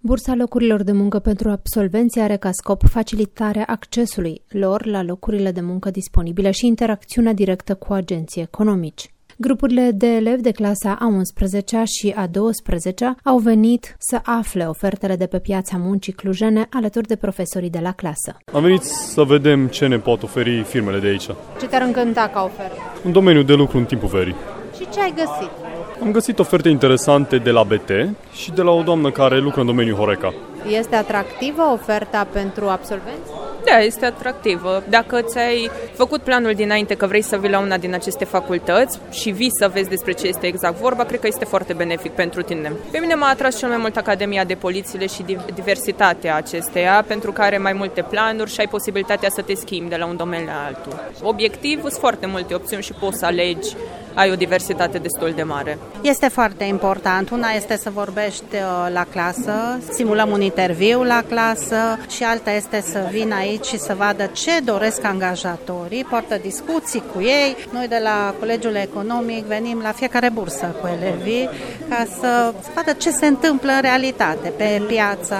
Bursa locurilor de muncă pentru absolvenți are ca scop facilitarea accesului lor la locurile de muncă disponibile și interacțiunea directă cu agenții economici. Grupurile de elevi de clasa a 11-a și a 12-a au venit să afle ofertele de pe piața muncii clujene alături de profesorii de la clasă. Am venit să vedem ce ne pot oferi firmele de aici. Ce te-ar încânta ca ofertă? Un domeniu de lucru în timpul verii. Și ce ai găsit? Am găsit oferte interesante de la BT și de la o doamnă care lucră în domeniul Horeca. Este atractivă oferta pentru absolvenți? Da, este atractivă. Dacă ți-ai făcut planul dinainte că vrei să vii la una din aceste facultăți și vii să vezi despre ce este exact vorba, cred că este foarte benefic pentru tine. Pe mine m-a atras cel mai mult Academia de Poliție și diversitatea acesteia, pentru că are mai multe planuri și ai posibilitatea să te schimbi de la un domeniu la altul. Obiectiv, sunt foarte multe opțiuni și poți să alegi, ai o diversitate destul de mare. Este foarte important. Una este să vorbești la clasă, simulăm un interviu la clasă și alta este să vină aici și să vadă ce doresc angajatorii, poartă discuții cu ei. Noi de la Colegiul Economic venim la fiecare bursă cu elevii ca să vadă ce se întâmplă în realitate pe piața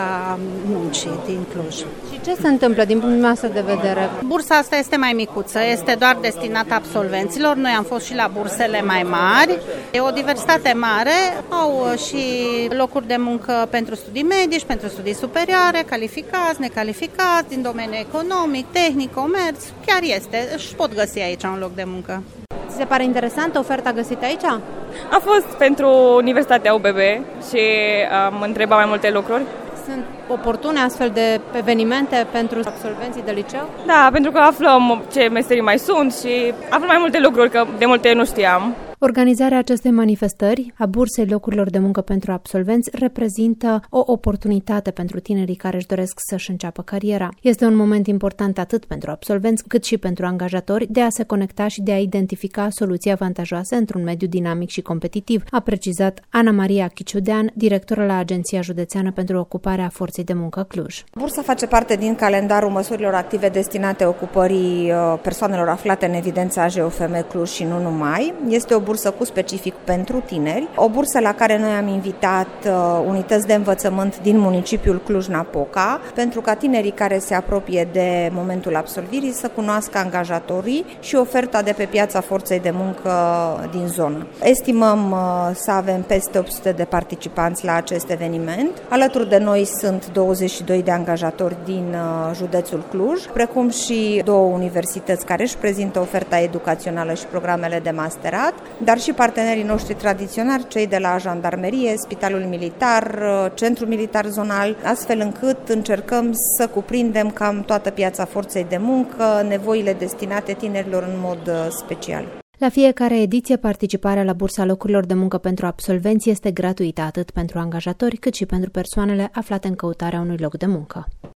muncii din Cluj. Și ce se întâmplă din punctul nostru de vedere? Bursa asta este mai micuță, este doar destinată absolvenților. Noi am fost și la bursele mai mari. E o diversitate mare, au și locuri de muncă pentru studii medii, pentru studii superioare, calificați, necalificați, din domeniul economic, tehnic, comerț, chiar este, își pot găsi aici un loc de muncă. Ți se pare interesantă oferta găsită aici? Am fost pentru Universitatea UBB și am întrebat mai multe lucruri. Sunt oportune astfel de evenimente pentru absolvenții de liceu? Da, pentru că aflăm ce meserii mai sunt și aflăm mai multe lucruri, că de multe nu știam. Organizarea acestei manifestări a bursei locurilor de muncă pentru absolvenți reprezintă o oportunitate pentru tinerii care își doresc să-și înceapă cariera. Este un moment important atât pentru absolvenți cât și pentru angajatori de a se conecta și de a identifica soluții avantajoase într-un mediu dinamic și competitiv, a precizat Ana Maria Chiciudean, directoră la Agenția Județeană pentru Ocuparea Forței de Muncă Cluj. Bursa face parte din calendarul măsurilor active destinate ocupării persoanelor aflate în evidența AJOFM Cluj și nu numai. Este o bursă cu specific pentru tineri, o bursă la care noi am invitat unități de învățământ din municipiul Cluj-Napoca, pentru ca tinerii care se apropie de momentul absolvirii să cunoască angajatorii și oferta de pe piața forței de muncă din zonă. Estimăm să avem peste 800 de participanți la acest eveniment. Alături de noi sunt 22 de angajatori din județul Cluj, precum și 2 universități care își prezintă oferta educațională și programele de masterat, dar și partenerii noștri tradiționali, cei de la Jandarmerie, Spitalul Militar, Centrul Militar Zonal, astfel încât încercăm să cuprindem cam toată piața forței de muncă, nevoile destinate tinerilor în mod special. La fiecare ediție, participarea la Bursa locurilor de muncă pentru absolvenți este gratuită atât pentru angajatori cât și pentru persoanele aflate în căutarea unui loc de muncă.